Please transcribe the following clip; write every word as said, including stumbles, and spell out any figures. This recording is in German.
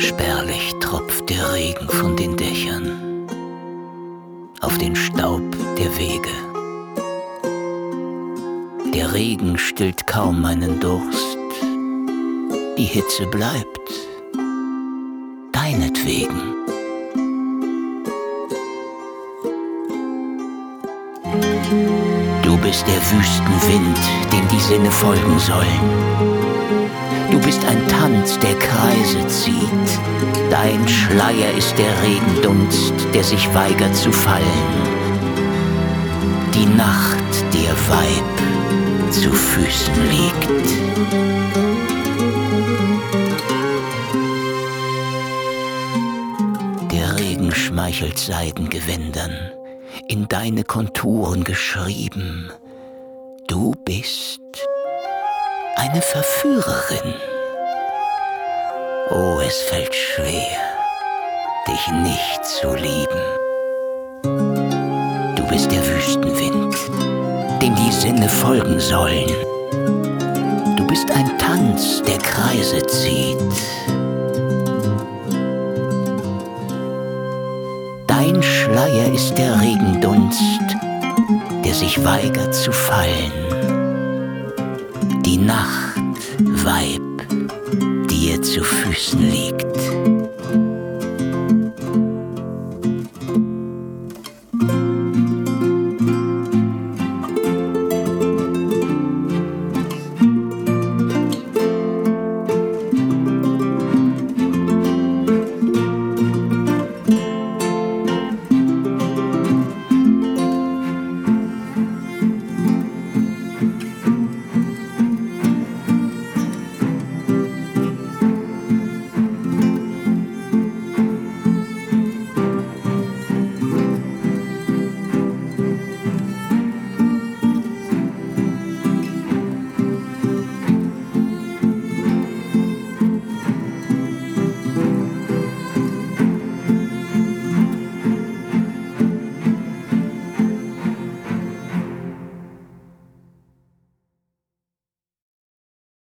Spärlich tropft der Regen von den Dächern auf den Staub der Wege. Der Regen stillt kaum meinen Durst, die Hitze bleibt, deinetwegen. Du bist der Wüstenwind, dem die Sinne folgen sollen. Du bist ein Tanz, der Kreise zieht. Dein Schleier ist der Regendunst, der sich weigert zu fallen. Die Nacht dir Weib zu Füßen liegt. Der Regen schmeichelt Seidengewändern, in deine Konturen geschrieben. Du bist eine Verführerin. Oh, es fällt schwer, dich nicht zu lieben. Du bist der Wüstenwind, dem die Sinne folgen sollen. Du bist ein Tanz, der Kreise zieht. Dein Schleier ist der Regendunst, der sich weigert zu fallen. Die Nacht, Weib, dir zu Füßen liegt.